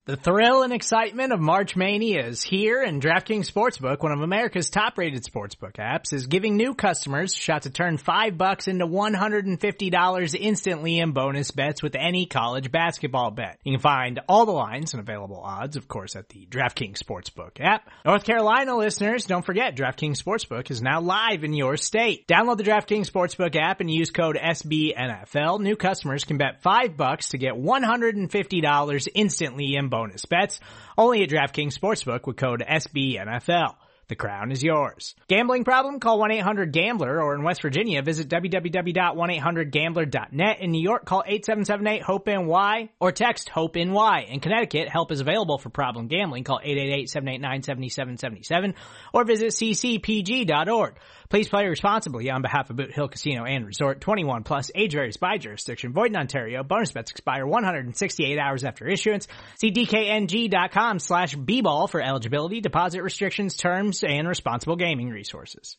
The thrill and excitement of March Mania is here, and DraftKings Sportsbook, one of America's top-rated sportsbook apps, is giving new customers a shot to turn $5 into $150 instantly in bonus bets with any college basketball bet. You can find all the lines and available odds, of course, at the DraftKings Sportsbook app. North Carolina listeners, don't forget, DraftKings Sportsbook is now live in your state. Download the DraftKings Sportsbook app and use code SBNFL. New customers can bet $5 to get $150 instantly in bonus bets, only at DraftKings Sportsbook with code SBNFL. The crown is yours. Gambling problem? Call 1-800-GAMBLER, or in West Virginia, visit www.1800gambler.net. In New York, call 877-8-HOPE-NY or text HOPE-NY. In Connecticut, help is available for problem gambling. Call 888-789-7777 or visit ccpg.org. Please play responsibly on behalf of Boot Hill Casino and Resort. 21 plus, age varies by jurisdiction. Void in Ontario. Bonus bets expire 168 hours after issuance. See dkng.com/bball for eligibility, deposit restrictions, terms, and responsible gaming resources.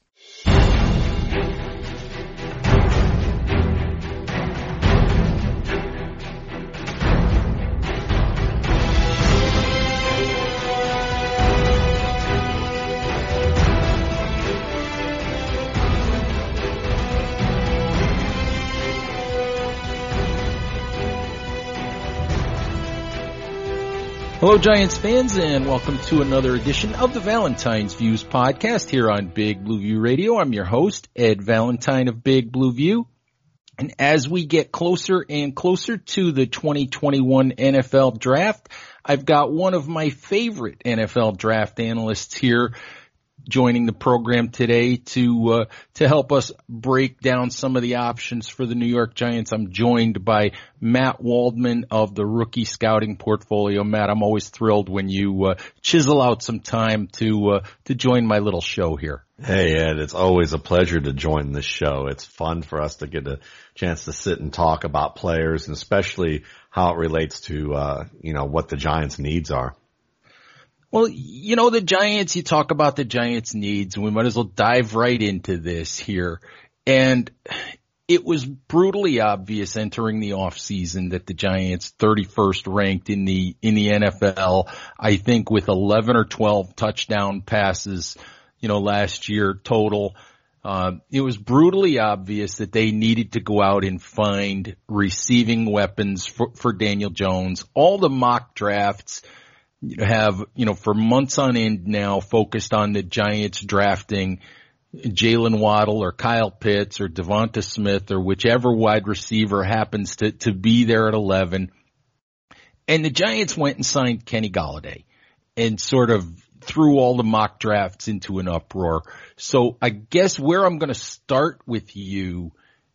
Hello, Giants fans, and welcome to another edition of the Valentine's Views podcast here on Big Blue View Radio. I'm your host, Ed Valentine of Big Blue View. And as we get closer and closer to the 2021 NFL Draft, I've got one of my favorite NFL Draft analysts here joining the program today to help us break down some of the options for the New York Giants. I'm joined by Matt Waldman of the Rookie Scouting Portfolio. Matt, I'm always thrilled when you chisel out some time to join my little show here. Hey, Ed, it's always a pleasure to join this show. It's fun for us to get a chance to sit and talk about players, and especially how it relates to what the Giants' needs are. Well, the Giants, you talk about the Giants' needs, and we might as well dive right into this here. And it was brutally obvious entering the offseason that the Giants 31st ranked in the NFL, I think with 11 or 12 touchdown passes, last year total. It was brutally obvious that they needed to go out and find receiving weapons for Daniel Jones. All the mock drafts have, for months on end now focused on the Giants drafting Jalen Waddle or Kyle Pitts or Devonta Smith or whichever wide receiver happens to be there at 11. And the Giants went and signed Kenny Golladay and sort of threw all the mock drafts into an uproar. So I guess where I'm going to start with you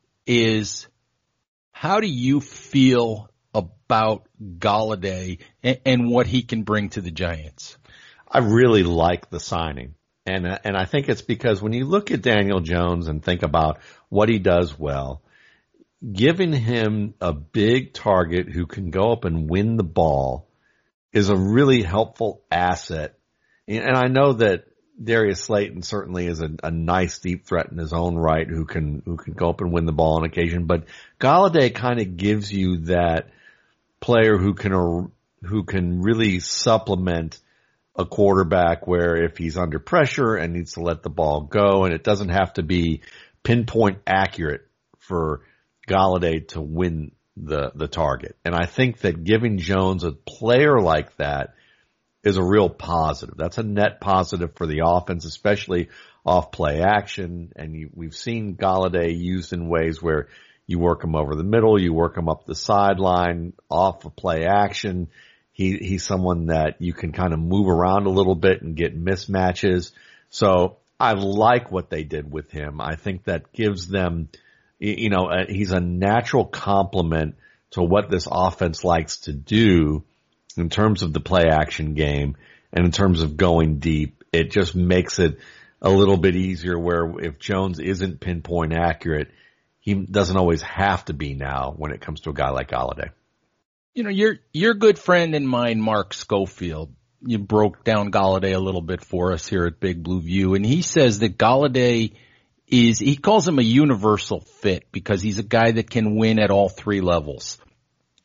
is, how do you feel about Golladay and what he can bring to the Giants? I really like the signing. And I think it's because when you look at Daniel Jones and think about what he does well, giving him a big target who can go up and win the ball is a really helpful asset. And I know that Darius Slayton certainly is a nice deep threat in his own right who can go up and win the ball on occasion, but Golladay kind of gives you that player who can really supplement a quarterback where if he's under pressure and needs to let the ball go, and it doesn't have to be pinpoint accurate for Golladay to win the target. And I think that giving Jones a player like that is a real positive. That's a net positive for the offense, especially off play action. And we've seen Golladay used in ways where you work him over the middle, you work him up the sideline, off of play action. He's someone that you can kind of move around a little bit and get mismatches. So I like what they did with him. I think that gives them, he's a natural complement to what this offense likes to do in terms of the play action game and in terms of going deep. It just makes it a little bit easier where if Jones isn't pinpoint accurate, he doesn't always have to be now when it comes to a guy like Golladay. Your good friend and mine, Mark Schofield, you broke down Golladay a little bit for us here at Big Blue View, and he says that Golladay he calls him a universal fit because he's a guy that can win at all three levels.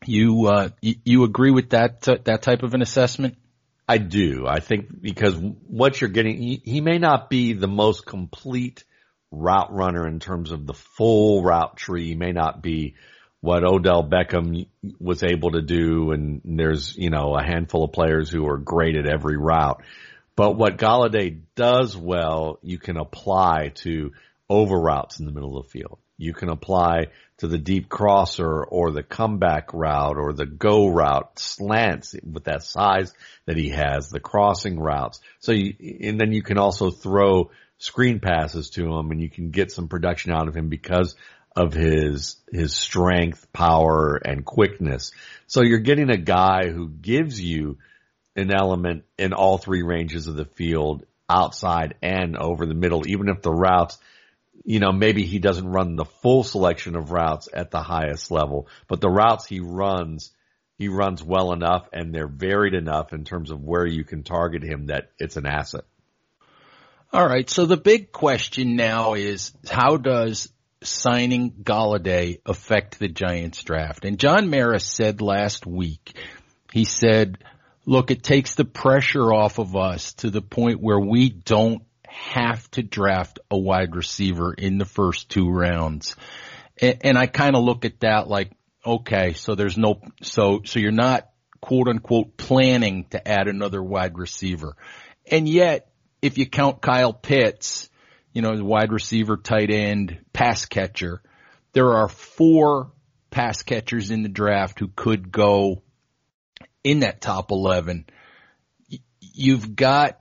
You agree with that type of an assessment? I do. I think because what you're getting, he may not be the most complete route runner in terms of the full route tree. He may not be what Odell Beckham was able to do, and there's, a handful of players who are great at every route. But what Golladay does well, you can apply to over routes in the middle of the field. You can apply to the deep crosser or the comeback route or the go route, slants with that size that he has, the crossing routes. And then you can also throw screen passes to him, and you can get some production out of him because of his strength, power, and quickness. So you're getting a guy who gives you an element in all three ranges of the field, outside and over the middle, even if the routes, maybe he doesn't run the full selection of routes at the highest level, but the routes he runs well enough, and they're varied enough in terms of where you can target him that it's an asset. All right. So the big question now is, how does signing Golladay affect the Giants draft? And John Mara said last week, he said, look, it takes the pressure off of us to the point where we don't have to draft a wide receiver in the first two rounds. And I kind of look at that like, okay, so so you're not quote unquote planning to add another wide receiver. And yet, if you count Kyle Pitts, the wide receiver, tight end, pass catcher, there are 4 pass catchers in the draft who could go in that top 11. You've got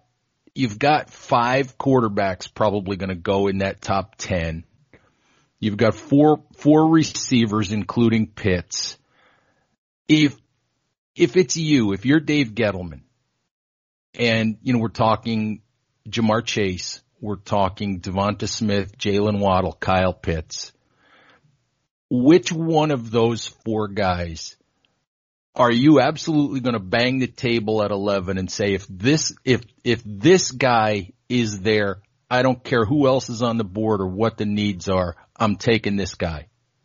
5 quarterbacks probably going to go in that top 10. You've got four receivers, including Pitts. If you're Dave Gettleman, and, we're talking Jamar Chase, we're talking Devonta Smith, Jalen Waddle, Kyle Pitts, which one of those 4 guys are you absolutely going to bang the table at 11 and say, if this guy is there, I don't care who else is on the board or what the needs are, I'm taking this guy?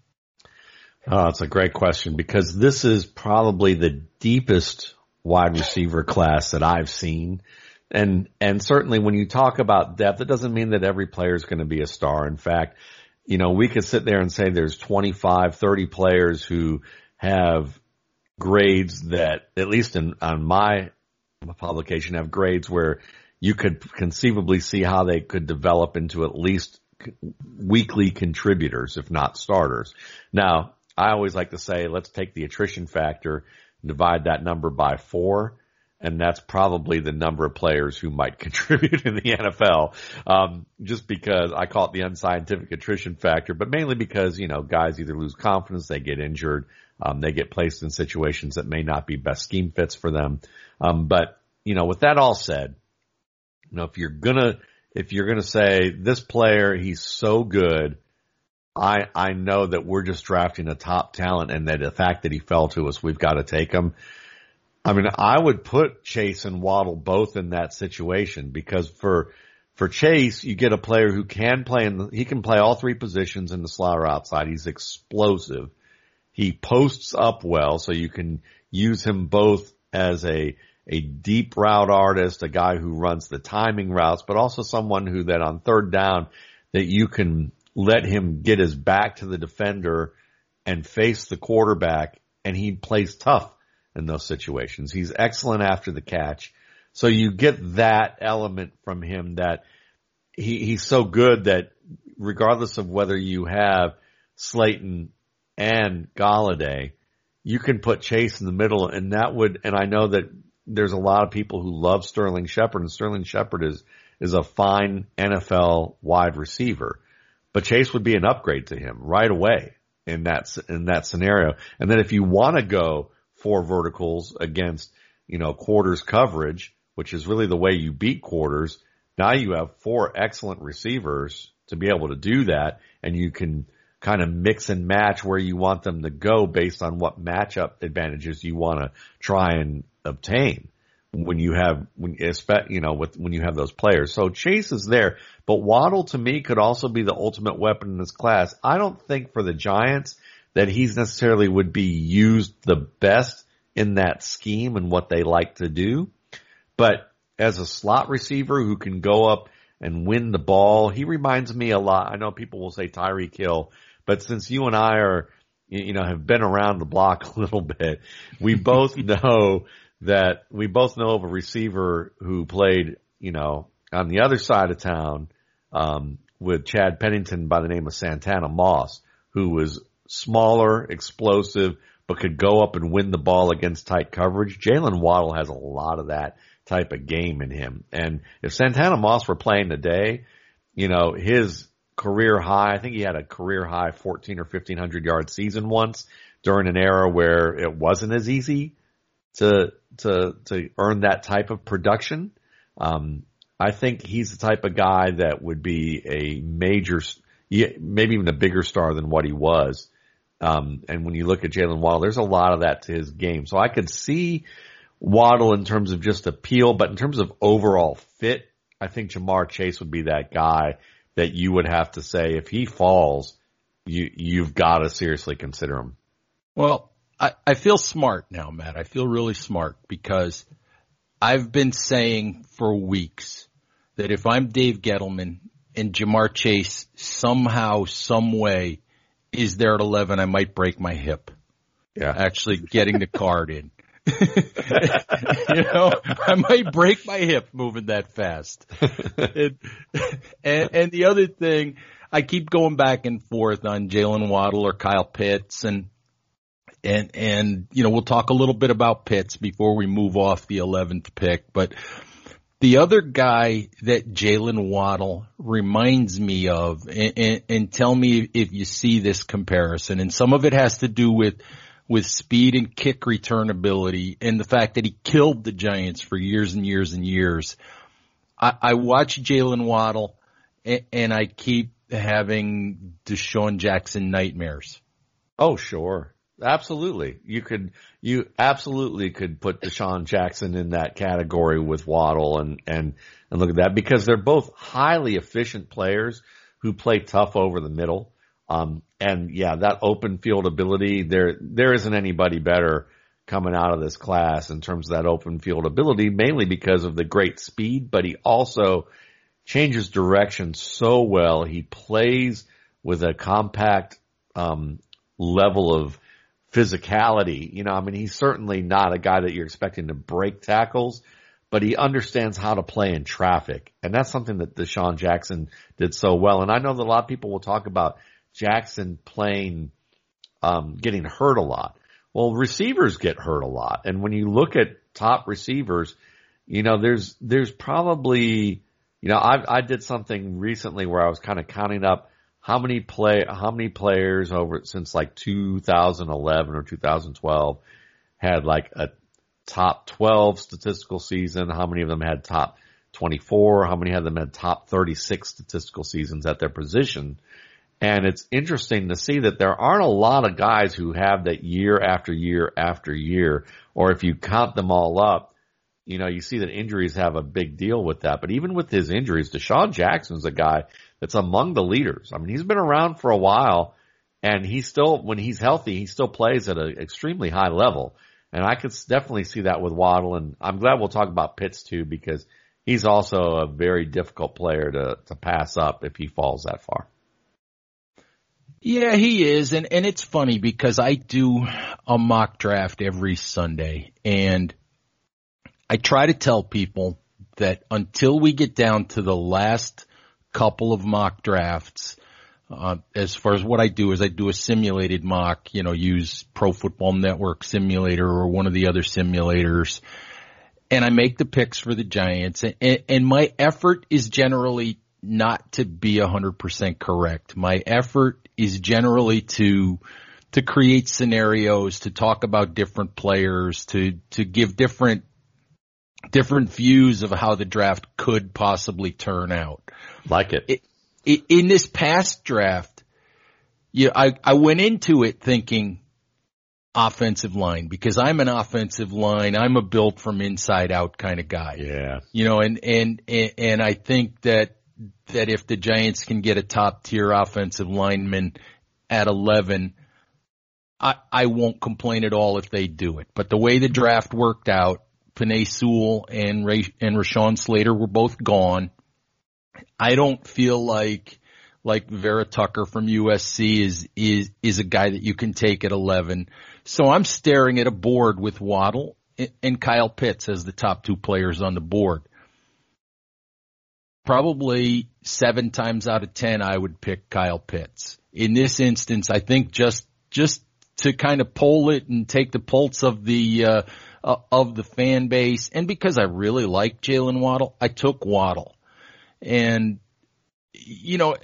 Oh, it's a great question, because this is probably the deepest wide receiver class that I've seen. And certainly when you talk about depth, it doesn't mean that every player is going to be a star. In fact, we could sit there and say there's 25, 30 players who have grades that, at least on my publication, have grades where you could conceivably see how they could develop into at least weekly contributors, if not starters. Now, I always like to say, let's take the attrition factor, divide that number by 4, and that's probably the number of players who might contribute in the NFL. Just because I call it the unscientific attrition factor, but mainly because, guys either lose confidence, they get injured, they get placed in situations that may not be best scheme fits for them. But with that all said, if you're gonna say this player, he's so good, I know that we're just drafting a top talent, and that the fact that he fell to us, we've got to take him. I mean, I would put Chase and Waddle both in that situation, because for Chase, you get a player who can play he can play all 3 positions in the slot or outside. He's explosive. He posts up well, so you can use him both as a deep route artist, a guy who runs the timing routes, but also someone who that on third down that you can let him get his back to the defender and face the quarterback, and he plays tough in those situations. He's excellent after the catch. So you get that element from him, that he's so good that regardless of whether you have Slayton and Golladay, you can put Chase in the middle, and I know that there's a lot of people who love Sterling Shepard, and Sterling Shepard is a fine NFL wide receiver, but Chase would be an upgrade to him right away in that scenario. And then if you want to go 4 verticals against, quarters coverage, which is really the way you beat quarters, now you have 4 excellent receivers to be able to do that, and you can kind of mix and match where you want them to go based on what matchup advantages you want to try and obtain when you have those players. So Chase is there, but Waddle to me could also be the ultimate weapon in this class. I don't think for the Giants that he's necessarily would be used the best in that scheme and what they like to do. But as a slot receiver who can go up and win the ball, he reminds me a lot. I know people will say Tyreek Hill, but since you and I are, have been around the block a little bit, we both know of a receiver who played, on the other side of town, with Chad Pennington by the name of Santana Moss, who was smaller, explosive, but could go up and win the ball against tight coverage. Jalen Waddle has a lot of that type of game in him. And if Santana Moss were playing today, his career high, I think he had a career high 1,400 or 1,500 yard season once during an era where it wasn't as easy to earn that type of production. I think he's the type of guy that would be a major, maybe even a bigger star than what he was. And when you look at Jalen Waddle, there's a lot of that to his game. So I could see Waddle in terms of just appeal, but in terms of overall fit, I think Ja'Marr Chase would be that guy that you would have to say if he falls, you've got to seriously consider him. Well, I feel smart now, Matt. I feel really smart because I've been saying for weeks that if I'm Dave Gettleman and Ja'Marr Chase somehow, some way is there at 11, I might break my hip. Yeah. Actually getting the card in. I might break my hip moving that fast. And the other thing, I keep going back and forth on Jalen Waddle or Kyle Pitts and we'll talk a little bit about Pitts before we move off the 11th pick, but the other guy that Jalen Waddle reminds me of, and tell me if you see this comparison, and some of it has to do with speed and kick return ability and the fact that he killed the Giants for years and years and years. I watch Jalen Waddle and I keep having Deshaun Jackson nightmares. Oh, sure. Absolutely. You absolutely could put Deshaun Jackson in that category with Waddle and look at that because they're both highly efficient players who play tough over the middle. And yeah, that open field ability, there isn't anybody better coming out of this class in terms of that open field ability, mainly because of the great speed, but he also changes direction so well. He plays with a compact, level of physicality. He's certainly not a guy that you're expecting to break tackles, but he understands how to play in traffic. And that's something that Deshaun Jackson did so well. And I know that a lot of people will talk about Jackson playing, getting hurt a lot. Well, receivers get hurt a lot. And when you look at top receivers, there's probably, I did something recently where I was kind of counting up how many players over since like 2011 or 2012 had like a top 12 statistical season, how many of them had top 24, how many of them had top 36 statistical seasons at their position. And it's interesting to see that there aren't a lot of guys who have that year after year after year, or if you count them all up, you see that injuries have a big deal with that. But even with his injuries, Deshaun Jackson's a guy that's among the leaders. I mean, he's been around for a while, and when he's healthy, he still plays at an extremely high level. And I could definitely see that with Waddle, and I'm glad we'll talk about Pitts too, because he's also a very difficult player to pass up if he falls that far. Yeah, he is. And it's funny because I do a mock draft every Sunday, and I try to tell people that until we get down to the last couple of mock drafts, as far as what I do is I do a simulated mock, use Pro Football Network simulator or one of the other simulators, and I make the picks for the Giants. And my effort is generally not to be 100% correct. My effort is generally to create scenarios, to talk about different players, to give different views of how the draft could possibly turn out. Like it. In this past draft, I went into it thinking offensive line because I'm an offensive line. I'm a built from inside out kind of guy. Yeah. And I think that if the Giants can get a top tier offensive lineman at 11, I won't complain at all if they do it. But the way the draft worked out, Penei Sewell and Rashawn Slater were both gone. I don't feel like Vera Tucker from USC is a guy that you can take at 11. So I'm staring at a board with Waddle and Kyle Pitts as the top two players on the board. Probably 7 times out of 10, I would pick Kyle Pitts. In this instance, I think just to kind of poll it and take the pulse of the fan base, and because I really like Jalen Waddle, I took Waddle. And, you know,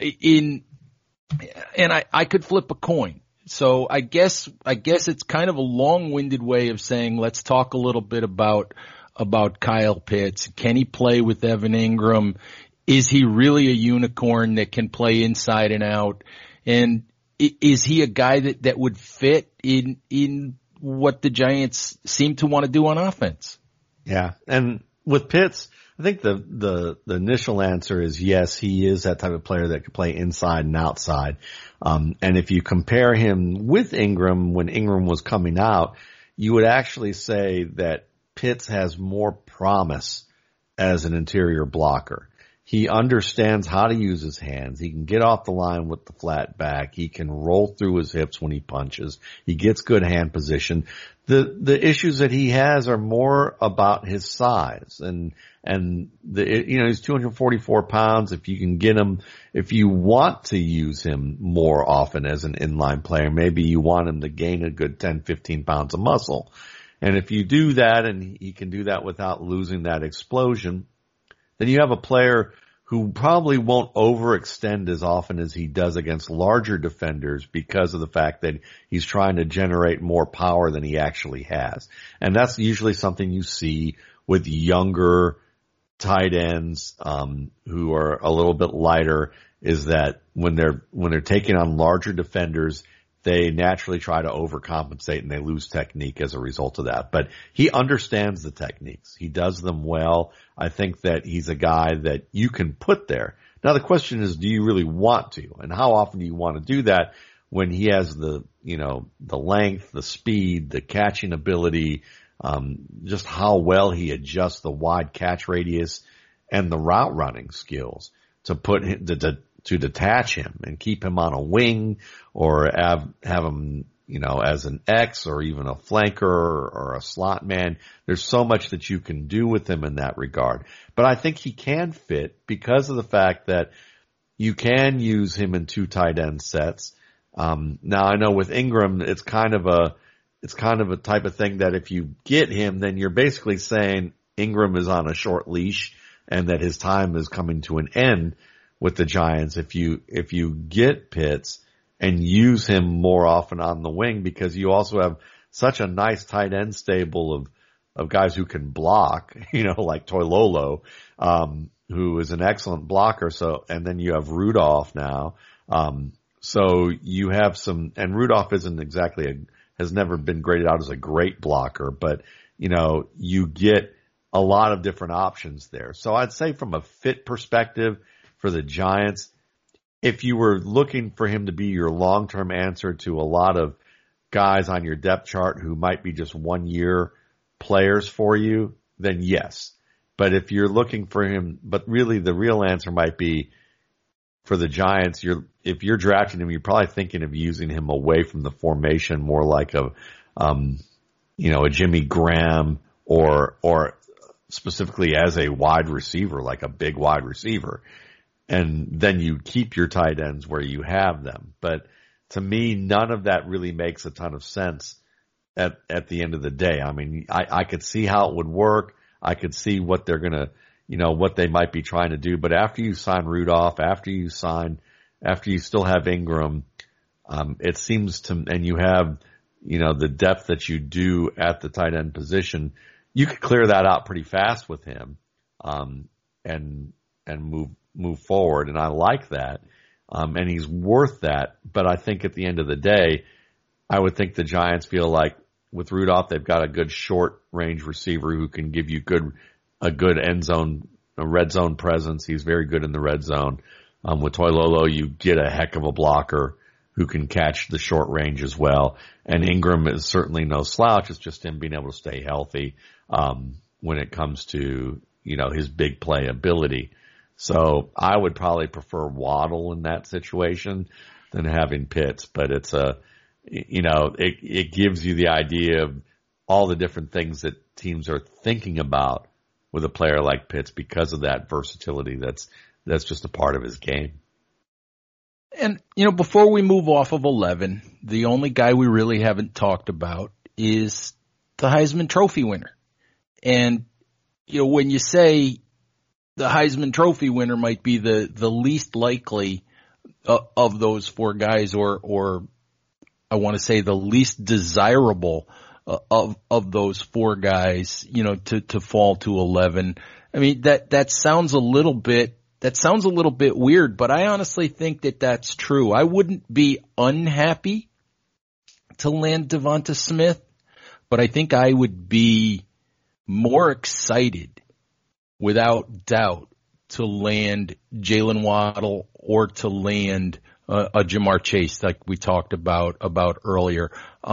I could flip a coin. So I guess it's kind of a long-winded way of saying, let's talk a little bit about Kyle Pitts. Can he play with Evan Ingram? Is he really a unicorn that can play inside and out? And is he a guy that would fit in what the Giants seem to want to do on offense? Yeah. And with Pitts, I think the initial answer is yes, he is that type of player that can play inside and outside. And if you compare him with Ingram when Ingram was coming out, you would actually say that Pitts has more promise as an interior blocker. He understands how to use his hands. He can get off the line with the flat back. He can roll through his hips when he punches. He gets good hand position. The issues that he has are more about his size and he's 244 pounds. If you can get him, if you want to use him more often as an inline player, maybe you want him to gain a good 10, 15 pounds of muscle. And if you do that and he can do that without losing that explosion, then you have a player who probably won't overextend as often as he does against larger defenders because of the fact that he's trying to generate more power than he actually has. And that's usually something you see with younger tight ends, who are a little bit lighter, is that when they're taking on larger defenders, they naturally try to overcompensate and they lose technique as a result of that. But he understands the techniques. He does them well. I think that he's a guy that you can put there. Now the question is, do you really want to? And how often do you want to do that when he has the length, the speed, the catching ability, just how well he adjusts the wide catch radius and the route running skills to put him, to detach him and keep him on a wing or have him, as an X or even a flanker or a slot man. There's so much that you can do with him in that regard. But I think he can fit because of the fact that you can use him in 2 tight end sets. Now I know with Ingram, it's kind of a type of thing that if you get him, then you're basically saying Ingram is on a short leash and that his time is coming to an end with the Giants if you get Pitts and use him more often on the wing, because you also have such a nice tight end stable of guys who can block, like Toilolo, who is an excellent blocker. So, and then you have Rudolph now. So you have and Rudolph isn't exactly has never been graded out as a great blocker, but you get a lot of different options there. So I'd say from a fit perspective, for the Giants, if you were looking for him to be your long-term answer to a lot of guys on your depth chart who might be just 1-year players for you, then yes. But if you're looking for him, but really the real answer might be for the Giants, if you're drafting him, you're probably thinking of using him away from the formation, more like a Jimmy Graham or specifically as a wide receiver, like a big wide receiver. And then you keep your tight ends where you have them. But to me, none of that really makes a ton of sense at the end of the day. I mean, I could see how it would work. I could see what they're going to, what they might be trying to do. But after you sign Rudolph, after you still have Ingram, it seems to, and you have, the depth that you do at the tight end position, you could clear that out pretty fast with him, and move forward. And I like that. And he's worth that. But I think at the end of the day, I would think the Giants feel like with Rudolph, they've got a good short range receiver who can give you a good end zone, a red zone presence. He's very good in the red zone. With Toilolo, you get a heck of a blocker. who can catch the short range as well. And Ingram is certainly no slouch. It's just him being able to stay healthy, when it comes to, his big play ability. So I would probably prefer Waddle in that situation than having Pitts, but it's it gives you the idea of all the different things that teams are thinking about with a player like Pitts because of that versatility that's just a part of his game. And, before we move off of 11, the only guy we really haven't talked about is the Heisman Trophy winner. And, when you say the Heisman Trophy winner might be the least likely of those four guys, or I want to say the least desirable of those four guys, to fall to 11. I mean, that sounds a little bit weird, but I honestly think that that's true. I wouldn't be unhappy to land Devonta Smith, but I think I would be more excited, without doubt, to land Jalen Waddle or to land a Jamar Chase, like we talked about earlier.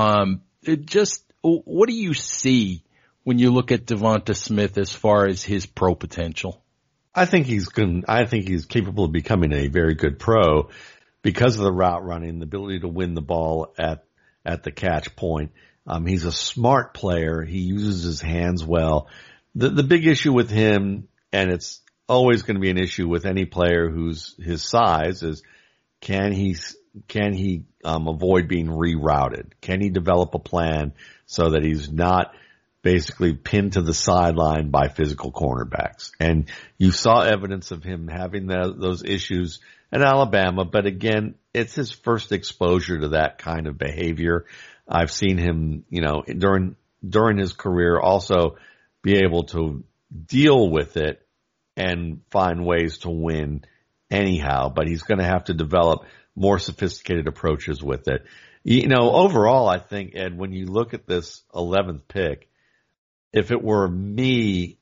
What do you see when you look at Devonta Smith as far as his pro potential? I think he's capable of becoming a very good pro because of the route running, the ability to win the ball at the catch point. He's a smart player. He uses his hands well. The big issue with him, and it's always going to be an issue with any player who's his size, is can he avoid being rerouted? Can he develop a plan so that he's not basically pinned to the sideline by physical cornerbacks? And you saw evidence of him having those issues in Alabama, but again, it's his first exposure to that kind of behavior. I've seen him, during his career also be able to deal with it and find ways to win anyhow, but he's going to have to develop more sophisticated approaches with it. Overall, I think, Ed, when you look at this 11th pick, if it were me,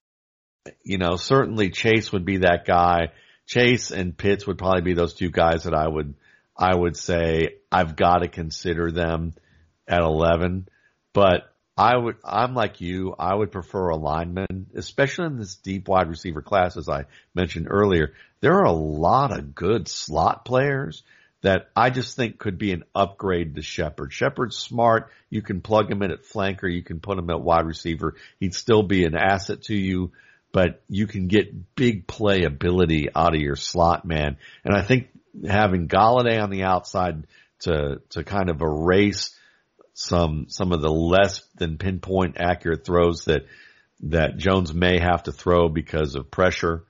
certainly Chase would be that guy. Chase and Pitts would probably be those two guys that I would say I've got to consider them at 11. But I'm like you. I would prefer a lineman, especially in this deep wide receiver class, as I mentioned earlier. There are a lot of good slot players that I just think could be an upgrade to Shepard. Shepard's smart. You can plug him in at flanker. You can put him at wide receiver. He'd still be an asset to you, but you can get big play ability out of your slot man. And I think having Golladay on the outside to kind of erase some of the less than pinpoint accurate throws that Jones may have to throw because of pressure,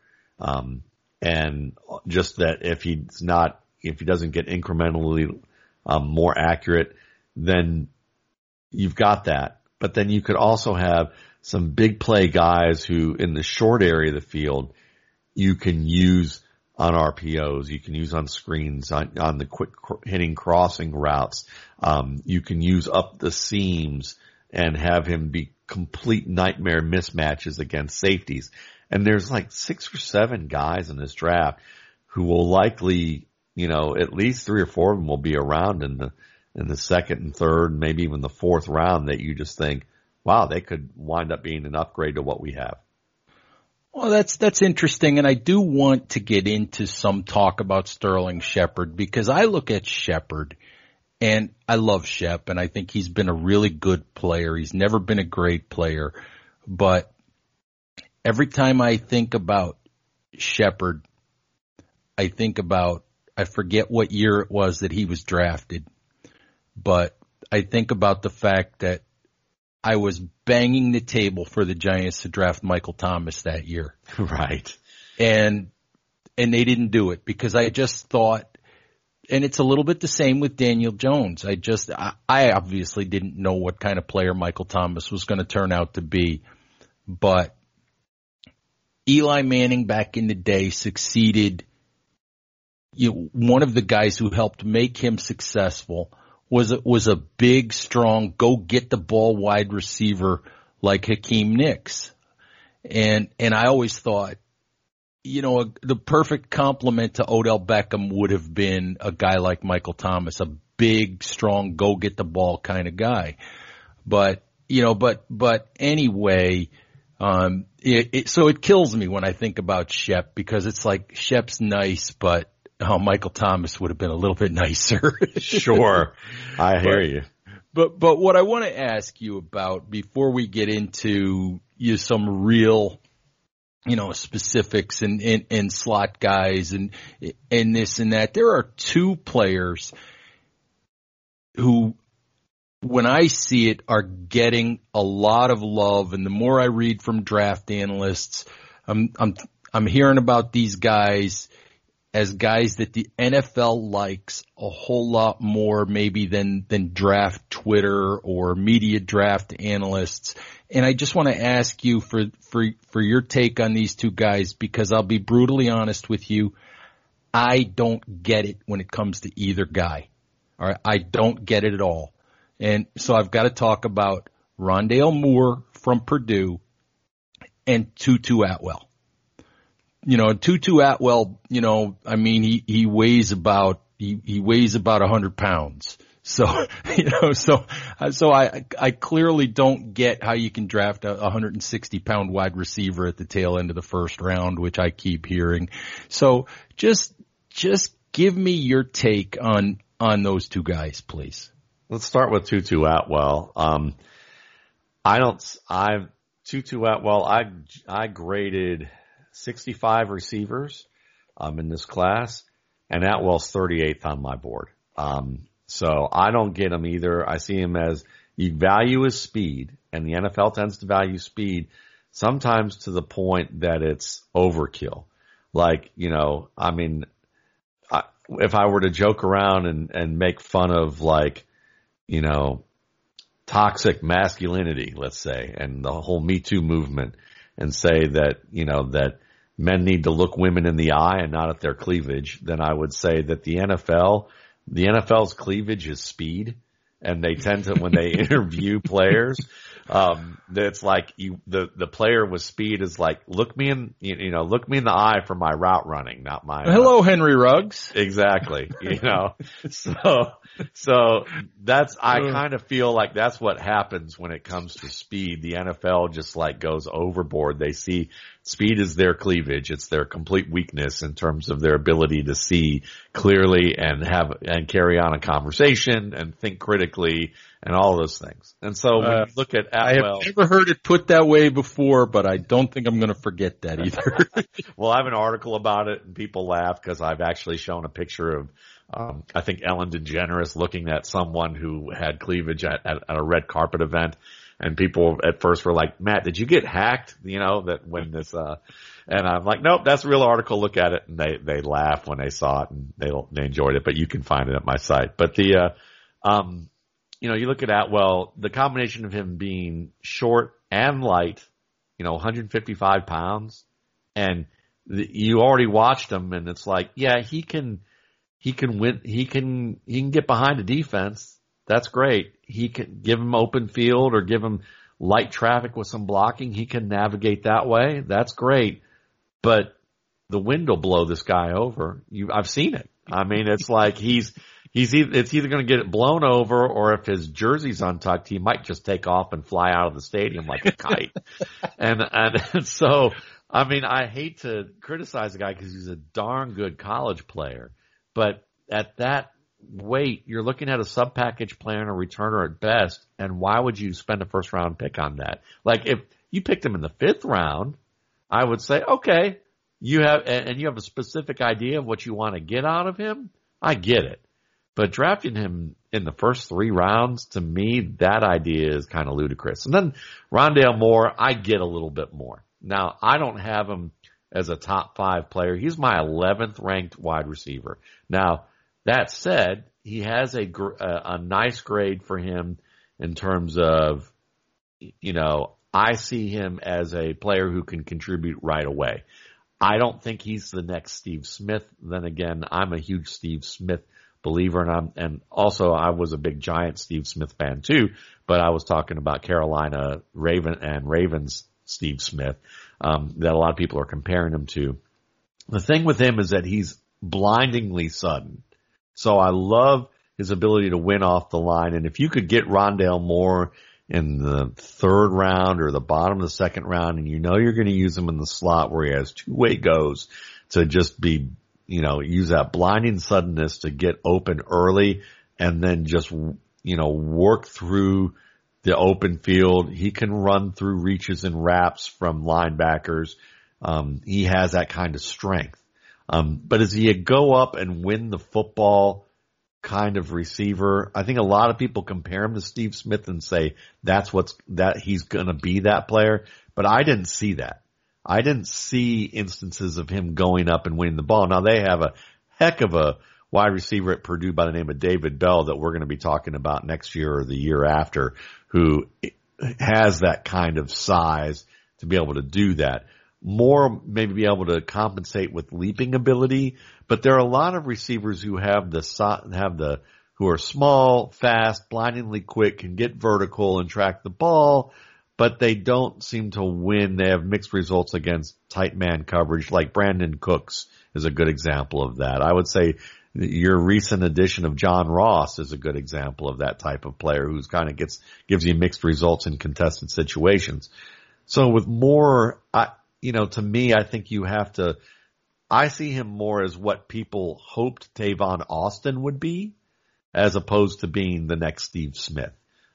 and just that if he doesn't get incrementally more accurate, then you've got that. But then you could also have some big play guys who, in the short area of the field, you can use on RPOs, you can use on screens, on the quick hitting crossing routes. You can use up the seams and have him be complete nightmare mismatches against safeties. And there's like 6 or 7 guys in this draft who will likely, at least 3 or 4 of them will be around in the second and third, maybe even the fourth round, that you just think, wow, they could wind up being an upgrade to what we have. Well, that's interesting, and I do want to get into some talk about Sterling Shepard, because I look at Shepard, and I love Shep, and I think he's been a really good player. He's never been a great player, but every time I think about Shepard, I forget what year it was that he was drafted, but I think about the fact that I was banging the table for the Giants to draft Michael Thomas that year. Right. And they didn't do it because I just thought, and it's a little bit the same with Daniel Jones. I obviously didn't know what kind of player Michael Thomas was going to turn out to be, but Eli Manning back in the day succeeded. One of the guys who helped make him successful was a big, strong, go get the ball wide receiver like Hakeem Nicks. And I always thought the perfect complement to Odell Beckham would have been a guy like Michael Thomas, a big, strong, go get the ball kind of guy. But anyway, so it kills me when I think about Shep, because it's like Shep's nice, but Michael Thomas would have been a little bit nicer. Sure. I hear you. But what I want to ask you about before we get into some real, specifics and slot guys and this and that, there are two players who, when I see it, are getting a lot of love. And the more I read from draft analysts, I'm hearing about these guys as guys that the NFL likes a whole lot more maybe than draft Twitter or media draft analysts. And I just want to ask you for your take on these two guys, because I'll be brutally honest with you. I don't get it when it comes to either guy. All right. I don't get it at all. And so I've got to talk about Rondale Moore from Purdue and Tutu Atwell. Tutu Atwell, he weighs about 100 pounds. So, so I clearly don't get how you can draft a 160 pound wide receiver at the tail end of the first round, which I keep hearing. So just give me your take on those two guys, please. Let's start with Tutu Atwell. Tutu Atwell, I graded 65 receivers, in this class, and Atwell's 38th on my board. So I don't get him either. I see him as, you value his speed, and the NFL tends to value speed sometimes to the point that it's overkill. Like, if I were to joke around and make fun of, like, toxic masculinity, let's say, and the whole Me Too movement, and say that, that men need to look women in the eye and not at their cleavage, then I would say that the NFL's cleavage is speed. And they tend to, when they interview players, it's like the player with speed is like, look me in the eye for my route running, not my. Hello, Henry Ruggs. Exactly. So that's, I kind of feel like that's what happens when it comes to speed. The NFL just like goes overboard. They see speed is their cleavage. It's their complete weakness in terms of their ability to see clearly and carry on a conversation and think critically and all those things. And so when you look at Atwell, I have never heard it put that way before, but I don't think I'm going to forget that either. Well, I have an article about it, and people laugh because I've actually shown a picture of, I think Ellen DeGeneres looking at someone who had cleavage at a red carpet event. And people at first were like, Matt, did you get hacked? That when this, and I'm like, nope, that's a real article. Look at it. And they laugh when they saw it, and they enjoyed it, but you can find it at my site. But you look at Atwell, the combination of him being short and light, 155 pounds, and you already watched him, and it's like, yeah, he can win. He can get behind a defense. That's great. He can give him open field or give him light traffic with some blocking. He can navigate that way. That's great. But the wind will blow this guy over. I've seen it. I mean, it's like it's either going to get it blown over, or if his jersey's untucked, he might just take off and fly out of the stadium like a kite. and so, I mean, I hate to criticize the guy because he's a darn good college player, but at that weight, you're looking at a sub-package player and a returner at best, and why would you spend a first-round pick on that? Like, if you picked him in the 5th round, I would say, okay, you have a specific idea of what you want to get out of him, I get it. But drafting him in the first 3 rounds, to me, that idea is kind of ludicrous. And then Rondale Moore, I get a little bit more. Now, I don't have him as a top 5 player. He's my 11th ranked wide receiver. Now, that said, he has a nice grade for him in terms of, I see him as a player who can contribute right away. I don't think he's the next Steve Smith. Then again, I'm a huge Steve Smith believer, and also I was a big Giant Steve Smith fan too, but I was talking about Carolina Ravens Steve Smith, that a lot of people are comparing him to. The thing with him is that he's blindingly sudden. So I love his ability to win off the line. And if you could get Rondale Moore in the third round or the bottom of the second round, and you know you're going to use him in the slot where he has two-way goes to just be, use that blinding suddenness to get open early and then just, work through the open field. He can run through reaches and wraps from linebackers. He has that kind of strength. But as he go up and win the football kind of receiver, I think a lot of people compare him to Steve Smith and say that he's going to be that player. But I didn't see that. I didn't see instances of him going up and winning the ball. Now they have a heck of a wide receiver at Purdue by the name of David Bell that we're going to be talking about next year or the year after, who has that kind of size to be able to do that. More maybe be able to compensate with leaping ability, but there are a lot of receivers who who are small, fast, blindingly quick, can get vertical and track the ball, but they don't seem to win. They have mixed results against tight man coverage, like Brandon Cooks is a good example of that. I would say your recent addition of John Ross is a good example of that type of player who's kind of gives you mixed results in contested situations. So with Moore, to me, I think I see him more as what people hoped Tavon Austin would be, as opposed to being the next Steve Smith.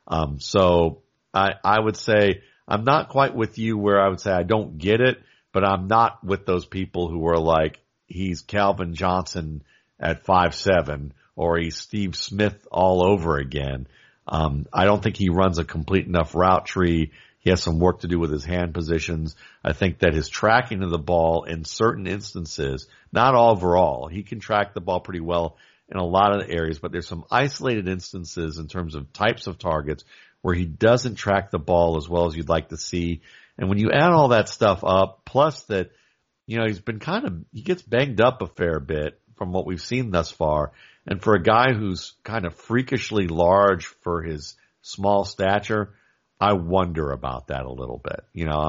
So I would say I'm not quite with you where I would say I don't get it, but I'm not with those people who are like, he's Calvin Johnson at 5'7", or he's Steve Smith all over again. I don't think he runs a complete enough route tree. He has some work to do with his hand positions. I think that his tracking of the ball in certain instances, not overall, he can track the ball pretty well in a lot of areas, but there's some isolated instances in terms of types of targets where he doesn't track the ball as well as you'd like to see. And when you add all that stuff up, plus that, he's been he gets banged up a fair bit from what we've seen thus far. And for a guy who's kind of freakishly large for his small stature, I wonder about that a little bit,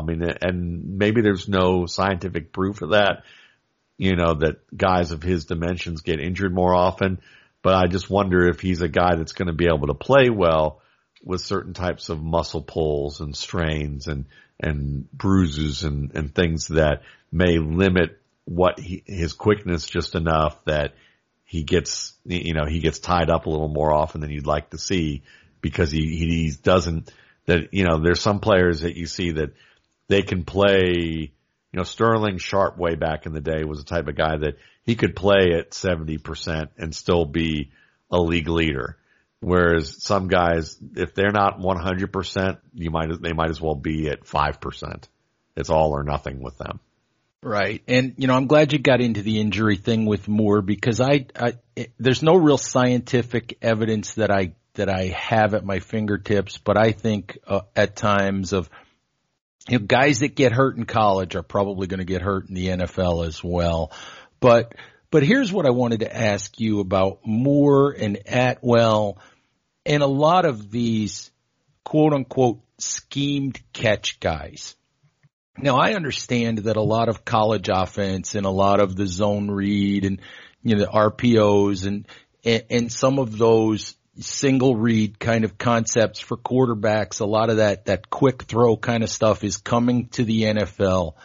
and maybe there's no scientific proof of that, that guys of his dimensions get injured more often. But I just wonder if he's a guy that's going to be able to play well with certain types of muscle pulls and strains and bruises and things that may limit his quickness just enough that he gets tied up a little more often than you'd like to see, because he doesn't. That, there's some players that you see that they can play, Sterling Sharp way back in the day was the type of guy that he could play at 70% and still be a league leader. Whereas some guys, if they're not 100%, they might as well be at 5%. It's all or nothing with them. Right. And, I'm glad you got into the injury thing with Moore, because there's no real scientific evidence that I have at my fingertips, but I think at times of guys that get hurt in college are probably going to get hurt in the NFL as well. But here's what I wanted to ask you about Moore and Atwell and a lot of these quote unquote schemed catch guys. Now I understand that a lot of college offense and a lot of the zone read and the RPOs and some of those single read kind of concepts for quarterbacks, a lot of that quick throw kind of stuff is coming to the NFL.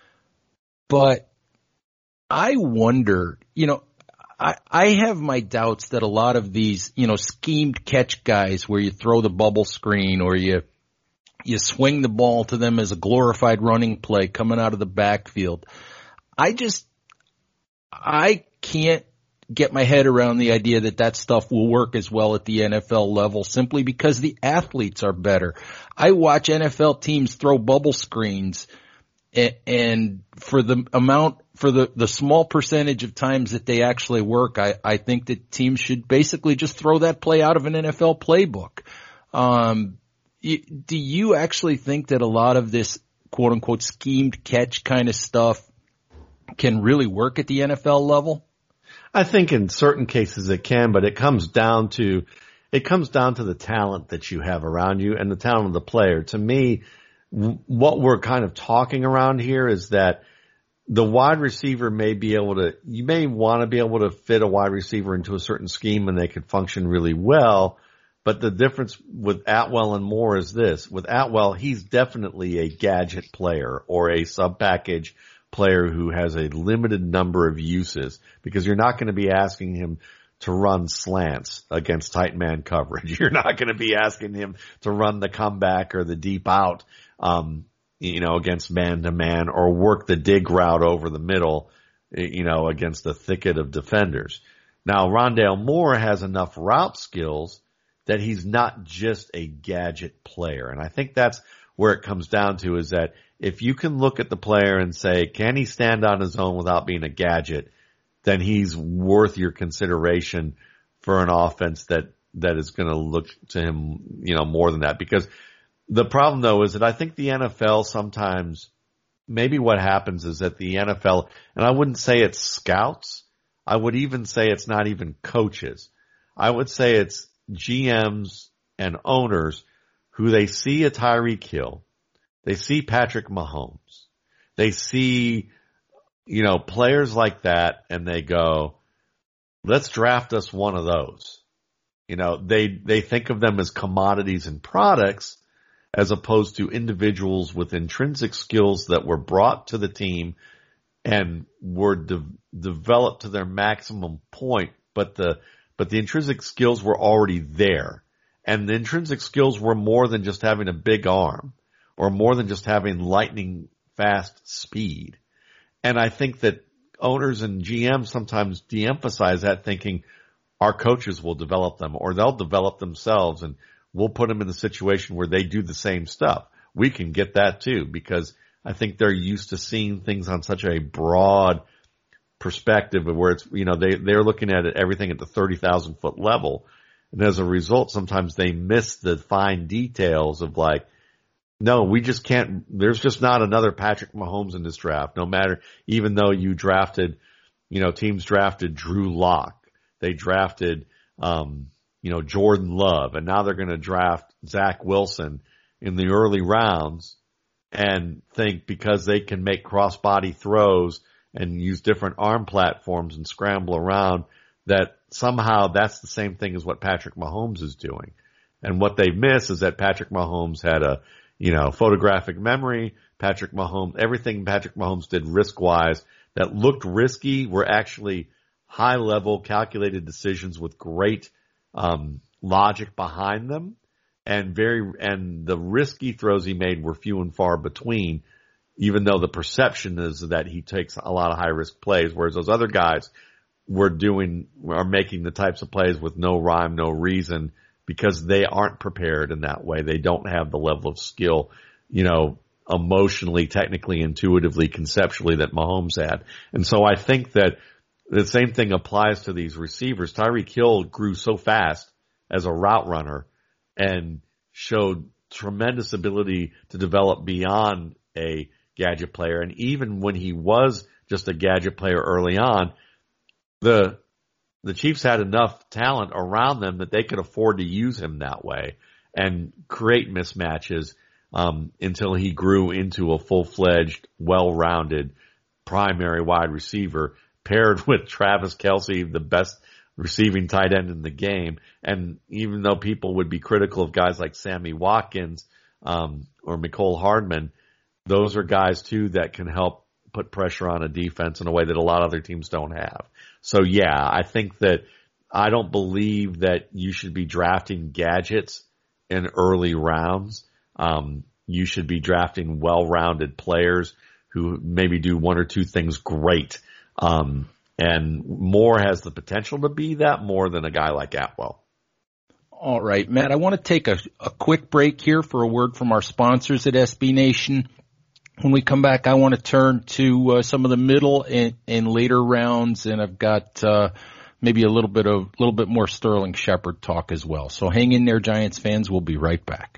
But I wonder, I have my doubts that a lot of these, schemed catch guys where you throw the bubble screen or you swing the ball to them as a glorified running play coming out of the backfield. I can't get my head around the idea that stuff will work as well at the NFL level, simply because the athletes are better. I watch NFL teams throw bubble screens, and for the small percentage of times that they actually work, I think that teams should basically just throw that play out of an NFL playbook. Do you actually think that a lot of this quote unquote schemed catch kind of stuff can really work at the NFL level? I think in certain cases it can, but it comes down to the talent that you have around you and the talent of the player. To me, what we're kind of talking around here is that the wide receiver you may want to be able to fit a wide receiver into a certain scheme and they could function really well. But the difference with Atwell and Moore is this. With Atwell, he's definitely a gadget player or a sub-package player who has a limited number of uses, because you're not going to be asking him to run slants against tight man coverage. You're not going to be asking him to run the comeback or the deep out, against man-to-man, or work the dig route over the middle, against a thicket of defenders. Now, Rondale Moore has enough route skills that he's not just a gadget player. And I think that's where it comes down to, is that if you can look at the player and say, can he stand on his own without being a gadget, then he's worth your consideration for an offense that is going to look to him, more than that. Because the problem, though, is that I think the NFL sometimes, maybe what happens is that the NFL, and I wouldn't say it's scouts, I would even say it's not even coaches. I would say it's GMs and owners who they see a Tyreek Hill, they see Patrick Mahomes, they see, players like that, and they go, let's draft us one of those. They think of them as commodities and products, as opposed to individuals with intrinsic skills that were brought to the team and were developed to their maximum point, but the intrinsic skills were already there. And the intrinsic skills were more than just having a big arm, or more than just having lightning fast speed. And I think that owners and GMs sometimes de-emphasize that, thinking our coaches will develop them, or they'll develop themselves, and we'll put them in the situation where they do the same stuff. We can get that too, because I think they're used to seeing things on such a broad perspective, of where it's, they're looking at it, everything at the 30,000 foot level. And as a result, sometimes they miss the fine details of, like, no, we just can't, there's just not another Patrick Mahomes in this draft. No matter, even though you drafted, teams drafted Drew Lock, they drafted, Jordan Love, and now they're going to draft Zach Wilson in the early rounds, and think because they can make cross-body throws and use different arm platforms and scramble around, that somehow that's the same thing as what Patrick Mahomes is doing. And what they miss is that Patrick Mahomes had a, photographic memory. Everything Patrick Mahomes did risk-wise that looked risky were actually high-level calculated decisions with great logic behind them, and the risky throws he made were few and far between, even though the perception is that he takes a lot of high risk plays, whereas those other guys are making the types of plays with no rhyme, no reason, because they aren't prepared in that way. They don't have the level of skill, emotionally, technically, intuitively, conceptually that Mahomes had. And so I think that the same thing applies to these receivers. Tyreek Hill grew so fast as a route runner and showed tremendous ability to develop beyond a gadget player. And even when he was just a gadget player early on, the Chiefs had enough talent around them that they could afford to use him that way and create mismatches until he grew into a full-fledged, well-rounded primary wide receiver, paired with Travis Kelce, the best receiving tight end in the game. And even though people would be critical of guys like Sammy Watkins or Mecole Hardman, those are guys too that can help put pressure on a defense in a way that a lot of other teams don't have. So yeah, I think that I don't believe that you should be drafting gadgets in early rounds. You should be drafting well-rounded players who maybe do one or two things great. And Moore has the potential to be that more than a guy like Atwell. All right, Matt, I want to take a quick break here for a word from our sponsors at SB Nation. When we come back, I want to turn to some of the middle and later rounds, and I've got maybe a little bit more Sterling Shepard talk as well. So hang in there, Giants fans. We'll be right back.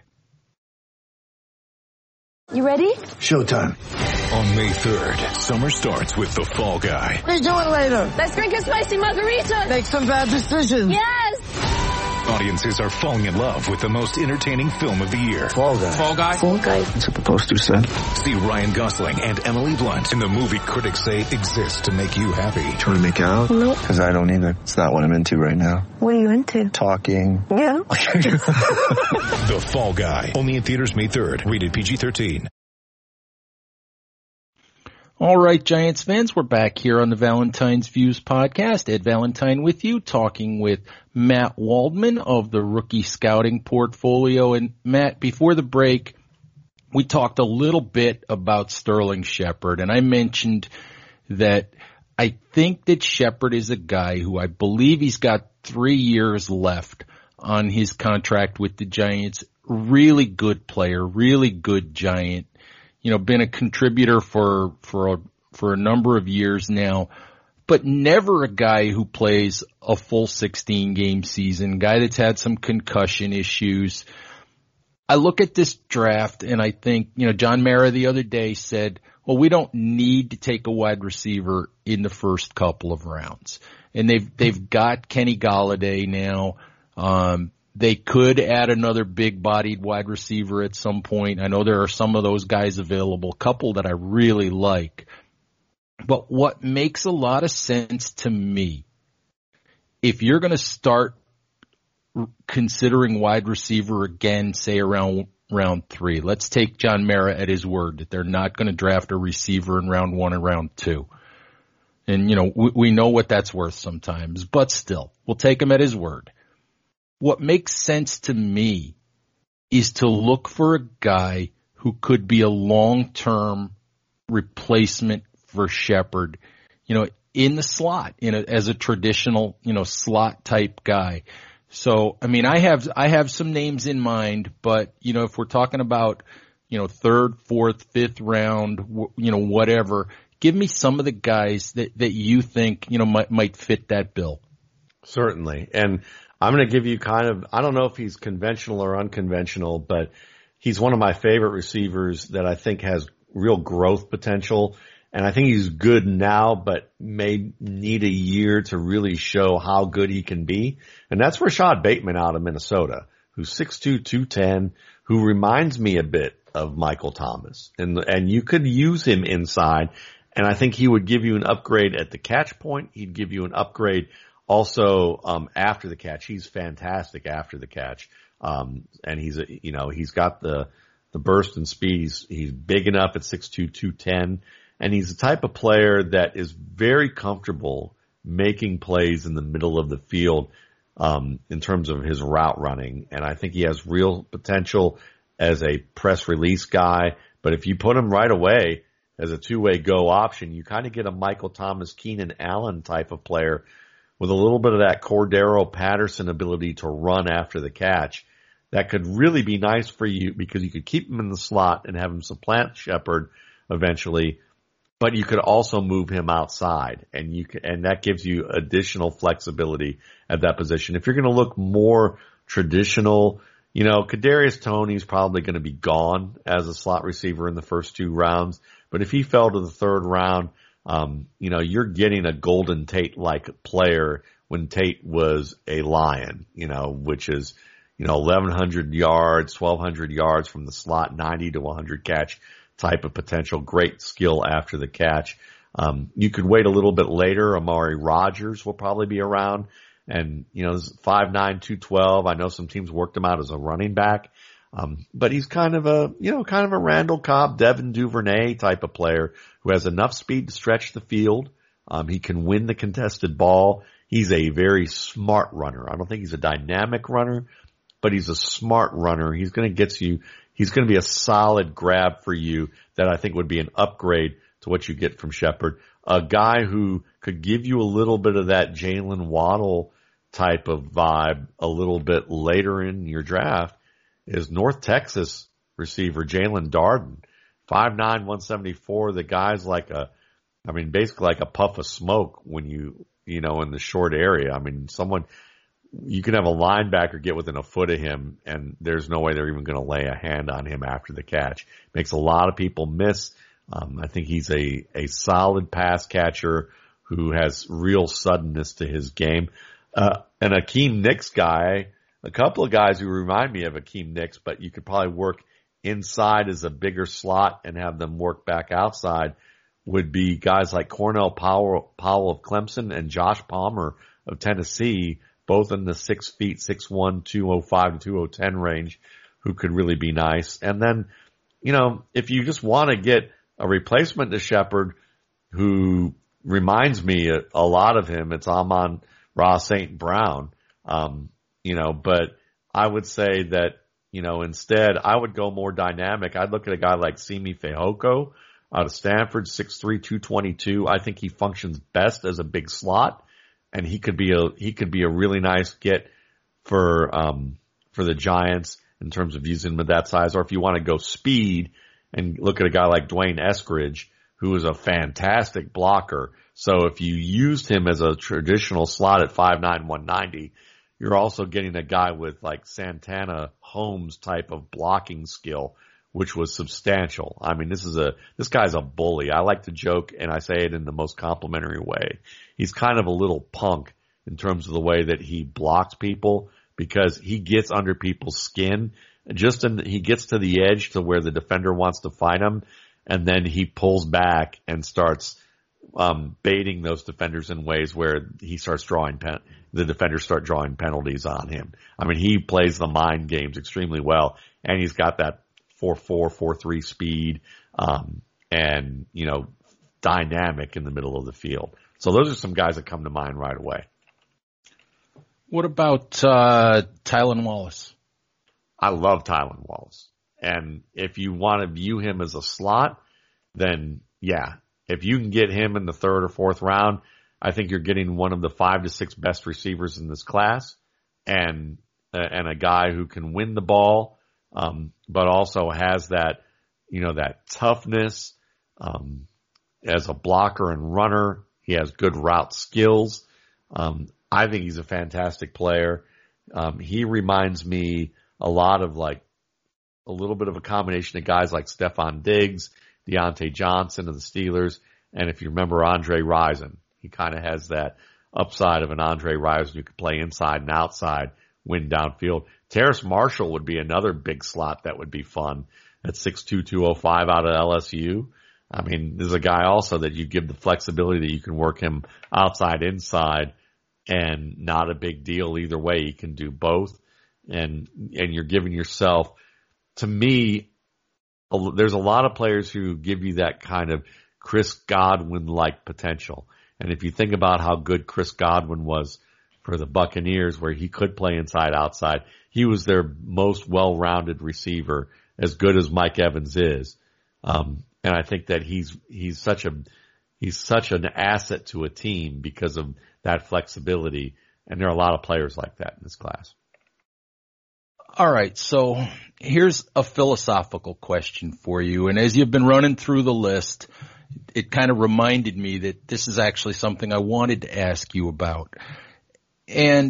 You ready? Showtime. On May 3rd, summer starts with The Fall Guy. What are you doing later? Let's drink a spicy margarita. Make some bad decisions. Yes! Audiences are falling in love with the most entertaining film of the year. Fall Guy. Fall Guy? Fall Guy. That's what the poster said. See Ryan Gosling and Emily Blunt in the movie critics say exists to make you happy. Trying to make it out? Nope. Because I don't either. It's not what I'm into right now. What are you into? Talking. Yeah. The Fall Guy. Only in theaters May 3rd. Rated PG-13. All right, Giants fans, we're back here on the Valentine's Views podcast. Ed Valentine with you, talking with Matt Waldman of the Rookie Scouting Portfolio. And Matt, before the break, we talked a little bit about Sterling Shepard, and I mentioned that I think that Shepard is a guy who I believe he's got 3 years left on his contract with the Giants. Really good player, really good Giant. You know, been a contributor for a number of years now, but never a guy who plays a full 16-game season, guy that's had some concussion issues. I look at this draft and I think, you know, John Mara the other day said, well, we don't need to take a wide receiver in the first couple of rounds. And they've got Kenny Golladay now. They could add another big-bodied wide receiver at some point. I know there are some of those guys available, a couple that I really like. But what makes a lot of sense to me, if you're going to start considering wide receiver again, say around round 3, let's take John Mara at his word that they're not going to draft a receiver in round 1 and round 2. And, you know, we know what that's worth sometimes, but still, we'll take him at his word. What makes sense to me is to look for a guy who could be a long-term replacement for Shepard, you know, in the slot, as a traditional, you know, slot type guy. So, I mean, I have some names in mind, but, you know, if we're talking about, you know, 3rd, 4th, 5th round, you know, whatever, give me some of the guys that you think, you know, might fit that bill. Certainly. And I'm going to give you kind of, I don't know if he's conventional or unconventional, but he's one of my favorite receivers that I think has real growth potential. And I think he's good now, but may need a year to really show how good he can be. And that's Rashad Bateman out of Minnesota, who's 6'2", 210, who reminds me a bit of Michael Thomas. And you could use him inside. And I think he would give you an upgrade at the catch point. He'd give you an upgrade also, after the catch. He's fantastic after the catch. And he's got the burst and speed. He's big enough at 6'2", 210. And he's the type of player that is very comfortable making plays in the middle of the field, in terms of his route running. And I think he has real potential as a press release guy. But if you put him right away as a two-way go option, you kind of get a Michael Thomas, Keenan Allen type of player with a little bit of that Cordero Patterson ability to run after the catch. That could really be nice for you because you could keep him in the slot and have him supplant Shepard eventually, but you could also move him outside, and that gives you additional flexibility at that position. If you're going to look more traditional, you know, Kadarius Toney's probably going to be gone as a slot receiver in the first 2 rounds, but if he fell to the 3rd round, you know, you're getting a Golden Tate-like player when Tate was a Lion, you know, which is, you know, 1,100 yards, 1,200 yards from the slot, 90 to 100 catch type of potential, great skill after the catch. You could wait a little bit later. Amari Rodgers will probably be around, and, you know, 5'9", 212. I know some teams worked him out as a running back. But he's kind of a Randall Cobb, Devin Duvernay type of player who has enough speed to stretch the field. He can win the contested ball. He's a very smart runner. I don't think he's a dynamic runner, but he's a smart runner. He's going to be a solid grab for you that I think would be an upgrade to what you get from Shepard. A guy who could give you a little bit of that Jalen Waddle type of vibe a little bit later in your draft is North Texas receiver Jalen Darden, 5'9", 174. The guy's basically like a puff of smoke when you know, in the short area. I mean, you can have a linebacker get within a foot of him, and there's no way they're even going to lay a hand on him after the catch. Makes a lot of people miss. I think he's a solid pass catcher who has real suddenness to his game. An Akeem Nicks guy, a couple of guys who remind me of Akeem Nicks, but you could probably work inside as a bigger slot and have them work back outside, would be guys like Cornell Powell of Clemson and Josh Palmer of Tennessee, both in the 6 feet, 6'1", 205 to 210 range, who could really be nice. And then, if you just want to get a replacement to Shepard, who reminds me a lot of him, it's Amon-Ra St. Brown. But I would say that, instead I would go more dynamic. I'd look at a guy like Simi Fehoko out of Stanford, 6'3", 222. I think he functions best as a big slot, and he could be a really nice get for the Giants in terms of using him at that size. Or if you want to go speed and look at a guy like Dwayne Eskridge, who is a fantastic blocker. So if you used him as a traditional slot at 5'9", 190, you're also getting a guy with like Santana Holmes type of blocking skill, which was substantial. I mean, this guy's a bully. I like to joke, and I say it in the most complimentary way. He's kind of a little punk in terms of the way that he blocks people, because he gets under people's skin. He gets to the edge to where the defender wants to fight him, and then he pulls back and starts baiting those defenders in ways where he starts the defenders start drawing penalties on him. I mean, he plays the mind games extremely well, and he's got that 4.4, 4.3 speed, and dynamic in the middle of the field. So those are some guys that come to mind right away. What about Tylan Wallace? I love Tylan Wallace. And if you want to view him as a slot, then yeah, if you can get him in the 3rd or 4th round, I think you're getting one of the 5 to 6 best receivers in this class, and a guy who can win the ball, but also has that, that toughness, as a blocker and runner. He has good route skills. I think he's a fantastic player. He reminds me a lot of like a little bit of a combination of guys like Stephon Diggs, Deontay Johnson of the Steelers, and if you remember Andre Rison, he kind of has that upside of an Andre Rison who could play inside and outside, win downfield. Terrace Marshall would be another big slot that would be fun at 6'2", 205 out of LSU. I mean, there's a guy also that you give the flexibility that you can work him outside, inside, and not a big deal either way. You can do both, and you're giving yourself, to me, there's a lot of players who give you that kind of Chris Godwin-like potential. And if you think about how good Chris Godwin was for the Buccaneers, where he could play inside, outside, he was their most well-rounded receiver, as good as Mike Evans is. And I think that he's such an asset to a team because of that flexibility. And there are a lot of players like that in this class. All right. So here's a philosophical question for you. And as you've been running through the list, it kind of reminded me that this is actually something I wanted to ask you about. And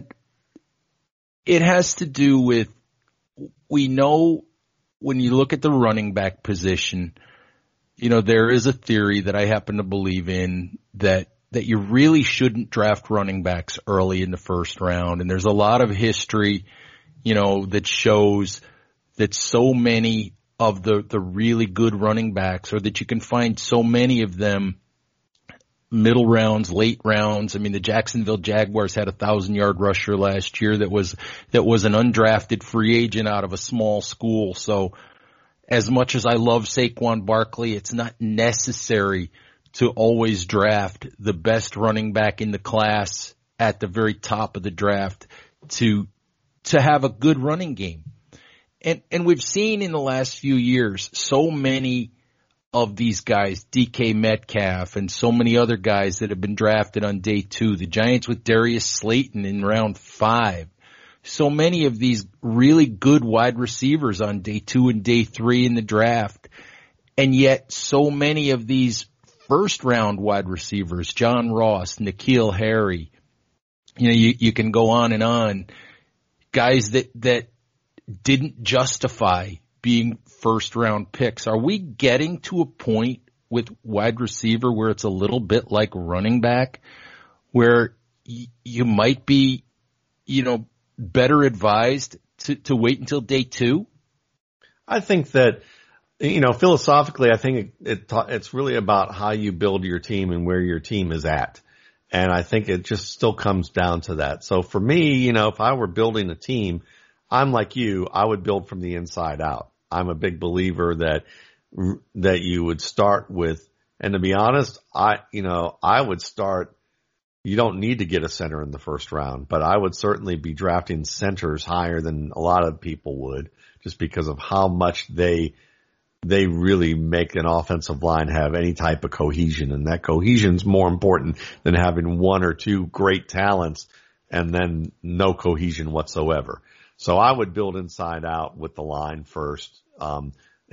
it has to do with, we know when you look at the running back position, there is a theory that I happen to believe in that you really shouldn't draft running backs early in the 1st round. And there's a lot of history, that shows that so many of the really good running backs, or that you can find so many of them middle rounds, late rounds. I mean, the Jacksonville Jaguars had a 1,000-yard rusher last year that was an undrafted free agent out of a small school. So as much as I love Saquon Barkley, it's not necessary to always draft the best running back in the class at the very top of the draft to have a good running game. And we've seen in the last few years so many of these guys, DK Metcalf and so many other guys that have been drafted on day 2. The Giants with Darius Slayton in round 5. So many of these really good wide receivers on day 2 and day 3 in the draft. And yet so many of these 1st round wide receivers, John Ross, N'Keal Harry, you can go on, guys that didn't justify being 1st round picks. Are we getting to a point with wide receiver where it's a little bit like running back, where you might be, better advised to wait until day 2? I think that, philosophically, I think it's really about how you build your team and where your team is at. And I think it just still comes down to that. So for me, if I were building a team, I'm like you, I would build from the inside out. I'm a big believer that you would start with, and to be honest, I would start, you don't need to get a center in the first round, but I would certainly be drafting centers higher than a lot of people would, just because of how much they really make an offensive line have any type of cohesion. And that cohesion is more important than having one or two great talents and then no cohesion whatsoever. So I would build inside out with the line first, and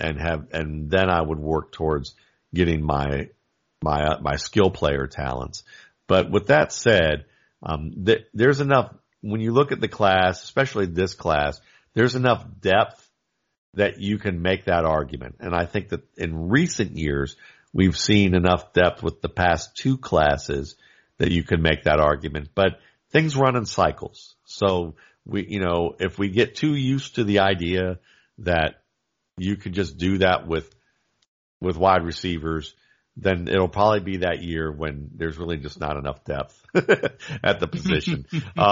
then I would work towards getting my skill player talents. But with that said, there's enough, when you look at the class, especially this class, there's enough depth that you can make that argument. And I think that in recent years, we've seen enough depth with the past 2 classes that you can make that argument. But things run in cycles. So if we get too used to the idea that you could just do that with wide receivers, then it'll probably be that year when there's really just not enough depth at the position.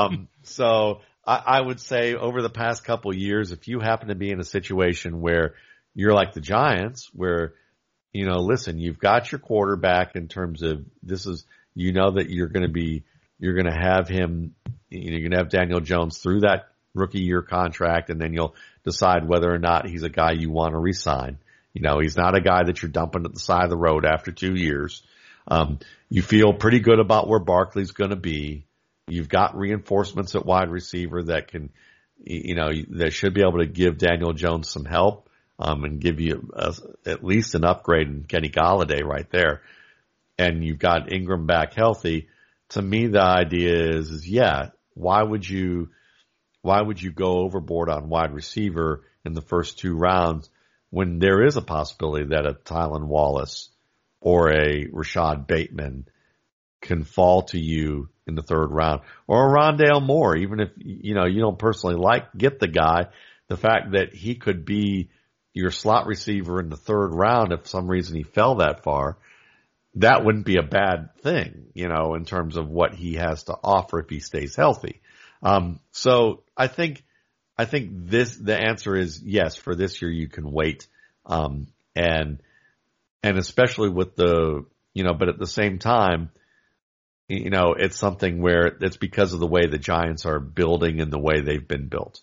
So I would say over the past couple of years, if you happen to be in a situation where you're like the Giants, where, listen, you've got your quarterback in terms of this is, that you're going to have him, you're going to have Daniel Jones through that rookie year contract, and then you'll decide whether or not he's a guy you want to re-sign. He's not a guy that you're dumping at the side of the road after 2 years. You feel pretty good about where Barkley's going to be. You've got reinforcements at wide receiver that can, that should be able to give Daniel Jones some help, and give you at least an upgrade in Kenny Golladay right there. And you've got Ingram back healthy. To me, the idea is why would you go overboard on wide receiver in the first 2 rounds when there is a possibility that a Tylan Wallace or a Rashad Bateman can fall to you in the 3rd round, or a Rondale Moore, even if, you don't personally get the guy, the fact that he could be your slot receiver in the 3rd round, if for some reason he fell that far, that wouldn't be a bad thing, in terms of what he has to offer if he stays healthy. So I think the answer is yes, for this year you can wait. And especially with but at the same time, it's something where it's because of the way the Giants are building and the way they've been built.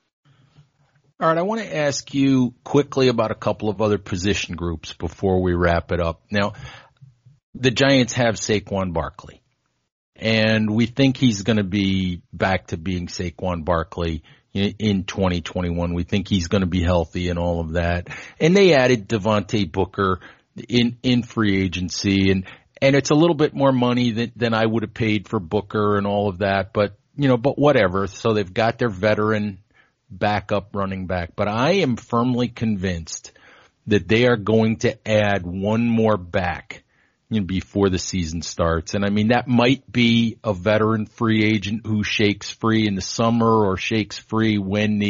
All right, I want to ask you quickly about a couple of other position groups before we wrap it up. Now, the Giants have Saquon Barkley, and we think he's going to be back to being Saquon Barkley in 2021. We think he's going to be healthy and all of that. And they added Devontae Booker in free agency, and it's a little bit more money than I would have paid for Booker and all of that, but whatever. So they've got their veteran backup running back. But I am firmly convinced that they are going to add one more back before the season starts. And I mean, that might be a veteran free agent who shakes free in the summer or shakes free when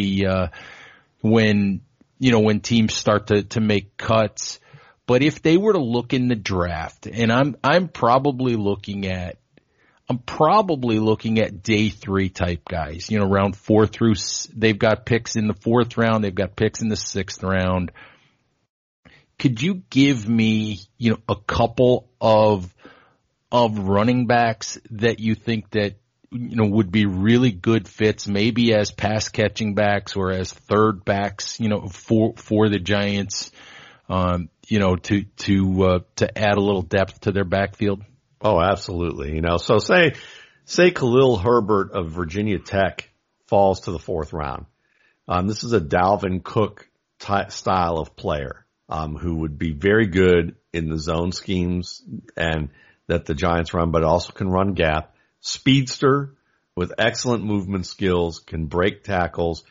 teams start to make cuts. But if they were to look in the draft, and I'm probably looking at day 3 type guys, round 4 through, they've got picks in the 4th round, they've got picks in the 6th round. Could you give me, a couple of running backs that you think that, would be really good fits, maybe as pass catching backs or as third backs, for the Giants, to add a little depth to their backfield? Oh, absolutely. So say Khalil Herbert of Virginia Tech falls to the 4th round. This is a Dalvin Cook style of player. Who would be very good in the zone schemes and that the Giants run, but also can run gap. Speedster with excellent movement skills, can break tackles.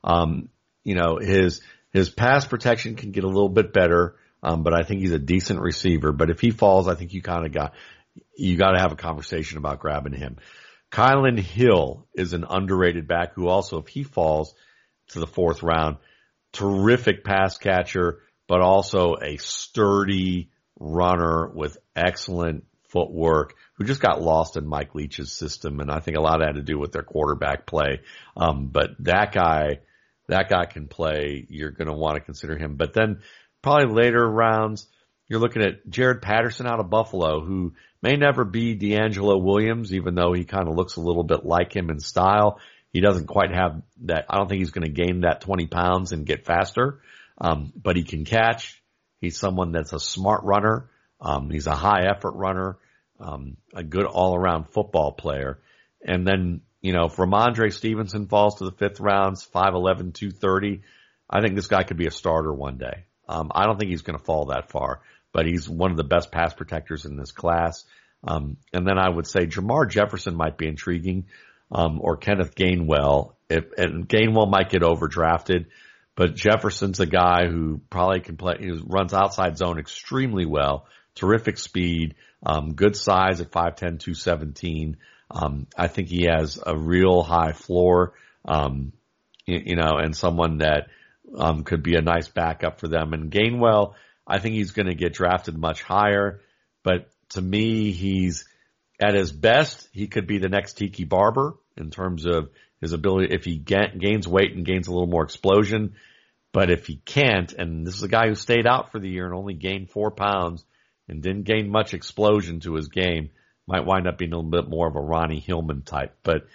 His pass protection can get a little bit better, but I think he's a decent receiver. But if he falls, I think you got to have a conversation about grabbing him. Kylan Hill is an underrated back who also, if he falls to the 4th round, terrific pass catcher, but also a sturdy runner with excellent footwork who just got lost in Mike Leach's system. And I think a lot of that had to do with their quarterback play. But that guy can play. You're going to want to consider him. But then probably later rounds, you're looking at Jared Patterson out of Buffalo, who may never be D'Angelo Williams, even though he kind of looks a little bit like him in style. He doesn't quite have that. I don't think he's going to gain that 20 pounds and get faster. But he can catch. He's someone that's a smart runner. He's a high effort runner, a good all around football player. And then, if Ramondre Stevenson falls to the 5th rounds, 5'11", 230, I think this guy could be a starter one day. I don't think he's going to fall that far, but he's one of the best pass protectors in this class. And then I would say Jamar Jefferson might be intriguing, or Kenneth Gainwell. And Gainwell might get overdrafted, but Jefferson's a guy who probably can play, he runs outside zone extremely well, terrific speed, good size at 5'10", 217. I think he has a real high floor, and someone that could be a nice backup for them. And Gainwell, I think he's going to get drafted much higher, but to me, he's at his best, he could be the next Tiki Barber in terms of his ability, if he gains weight and gains a little more explosion. But if he can't, and this is a guy who stayed out for the year and only gained 4 pounds and didn't gain much explosion to his game, might wind up being a little bit more of a Ronnie Hillman type. But,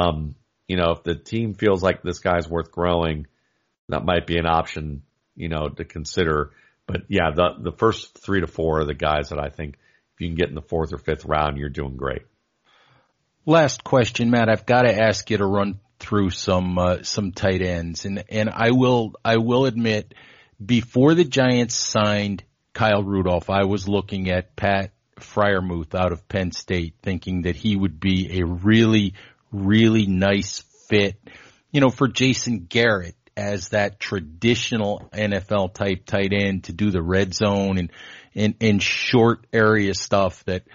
if the team feels like this guy's worth growing, that might be an option, to consider. But yeah, the first 3 to 4 are the guys that I think if you can get in the 4th or 5th round, you're doing great. Last question, Matt. I've got to ask you to run through some tight ends, and I will admit, before the Giants signed Kyle Rudolph, I was looking at Pat Freiermuth out of Penn State, thinking that he would be a really, really nice fit, for Jason Garrett as that traditional NFL type tight end to do the red zone and short area stuff that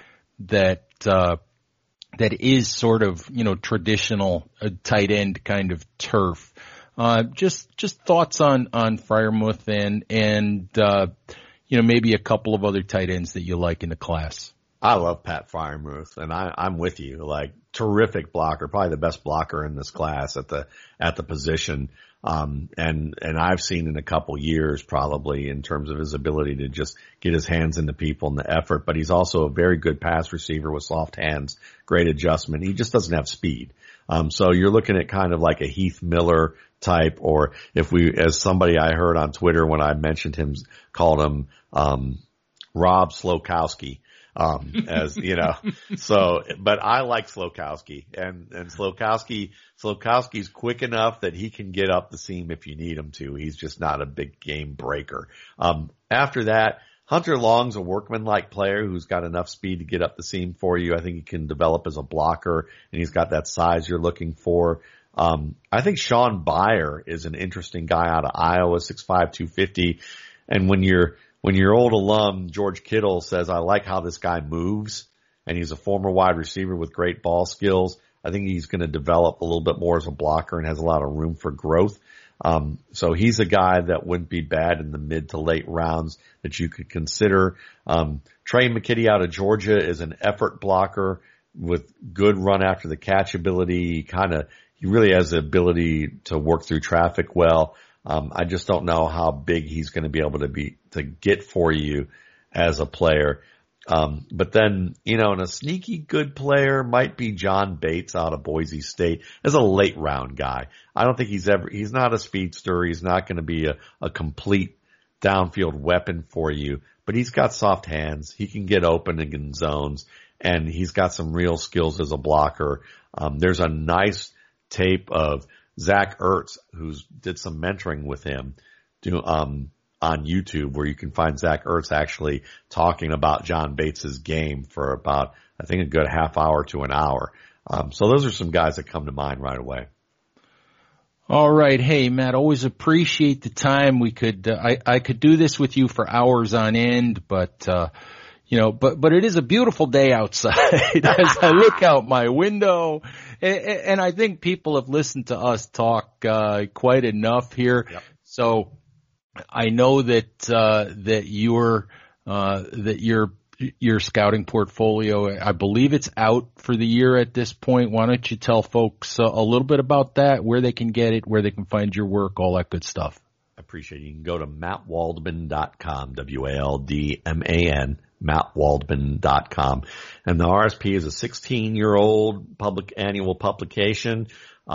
is sort of, traditional tight end kind of turf. Just thoughts on Freiermuth and maybe a couple of other tight ends that you like in the class. I love Pat Freiermuth, and I'm with you. Like, terrific blocker, probably the best blocker in this class at the position. And I've seen in a couple years probably in terms of his ability to just get his hands into people and the effort, but he's also a very good pass receiver with soft hands, great adjustment. He just doesn't have speed. So you're looking at kind of like a Heath Miller type, or as somebody I heard on Twitter when I mentioned him, called him, Rob Slokowski. But I like Slokowski, and Slokowski's quick enough that he can get up the seam if you need him to. He's just not a big game breaker. After that, Hunter Long's a workman-like player who's got enough speed to get up the seam for you. I think he can develop as a blocker, and he's got that size you're looking for. I think Sean Byer is an interesting guy out of Iowa, 6'5", 250. And when your old alum, George Kittle, says, I like how this guy moves, and he's a former wide receiver with great ball skills, I think he's going to develop a little bit more as a blocker and has a lot of room for growth. So he's a guy that wouldn't be bad in the mid to late rounds that you could consider. Trey McKitty out of Georgia is an effort blocker with good run after the catch ability. He really has the ability to work through traffic well. I just don't know how big he's going to be able to get for you as a player. But then, and a sneaky good player might be John Bates out of Boise State as a late round guy. I don't think he's not a speedster. He's not going to be a complete downfield weapon for you, but he's got soft hands. He can get open in zones, and he's got some real skills as a blocker. There's a nice tape of Zach Ertz, who's did some mentoring with him, on YouTube, where you can find Zach Ertz actually talking about John Bates's game for about, I think, a good half hour to an hour. So those are some guys that come to mind right away. All right. Hey, Matt, always appreciate the time. I could do this with you for hours on end, but, but it is a beautiful day outside as I look out my window. And I think people have listened to us talk, quite enough here. Yep. So I know that your scouting portfolio, I believe it's out for the year at this point. Why don't you tell folks a little bit about that, where they can get it, where they can find your work, all that good stuff. I appreciate it. You can go to mattwaldman.com, WALDMAN, mattwaldman.com. And the RSP is a 16-year-old annual publication.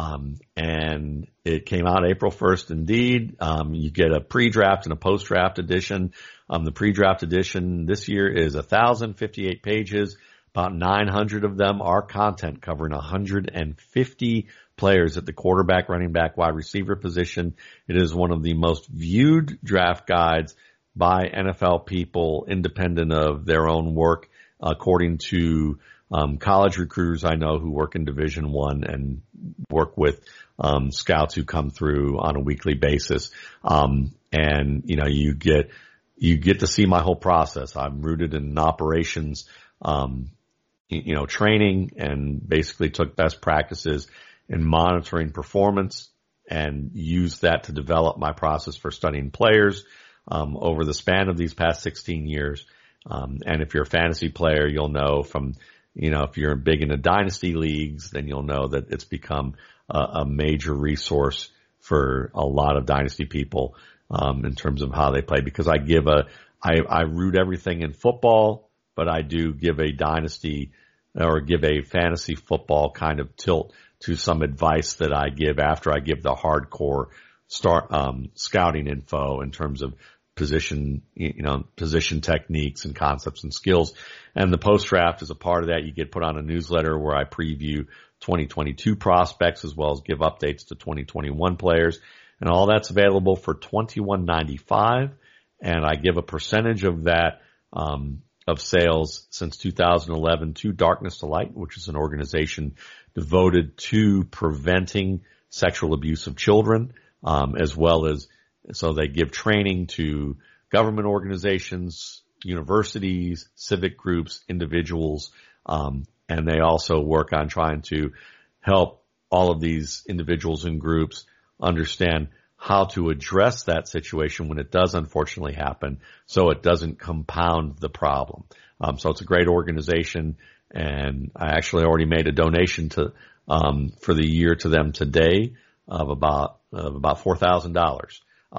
And it came out April 1st indeed. You get a pre-draft and a post-draft edition. The pre-draft edition this year is 1,058 pages. About 900 of them are content covering 150 players at the quarterback, running back, wide receiver position. It is one of the most viewed draft guides by NFL people, independent of their own work, according to college recruiters I know who work in Division I and work with scouts who come through on a weekly basis. And you get to see my whole process. I'm rooted in operations, training, and basically took best practices in monitoring performance and used that to develop my process for studying players over the span of these past 16 years. And if you're a fantasy player, you'll know from, if you're big into dynasty leagues, then you'll know that it's become a major resource for a lot of dynasty people in terms of how they play, because I root everything in football, but I do give a dynasty or give a fantasy football kind of tilt to some advice that I give after I give the hardcore scouting info in terms of position techniques and concepts and skills. And the post draft is a part of that. You get put on a newsletter where I preview 2022 prospects as well as give updates to 2021 players. And all that's available for $21.95. And I give a percentage of that, of sales since 2011 to Darkness to Light, which is an organization devoted to preventing sexual abuse of children, as well as, so they give training to government organizations, universities, civic groups, individuals, and they also work on trying to help all of these individuals and groups understand how to address that situation when it does unfortunately happen, so it doesn't compound the problem. So it's a great organization, and I actually already made a donation to for the year to them today of about $4,000.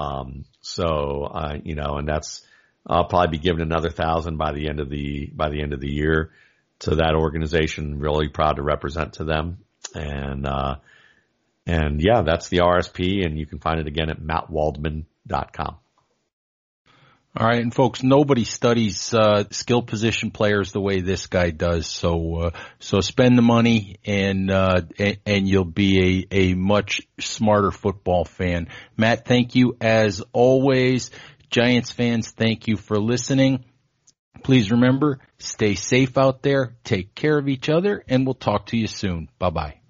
And that's, I'll probably be giving another 1,000 by the end of the year to that organization. Really proud to represent to them. And yeah, that's the RSP, and you can find it again at mattwaldman.com. All right. And folks, nobody studies, skill position players the way this guy does. So spend the money and you'll be a much smarter football fan. Matt, thank you as always. Giants fans, thank you for listening. Please remember, stay safe out there, take care of each other, and we'll talk to you soon. Bye-bye.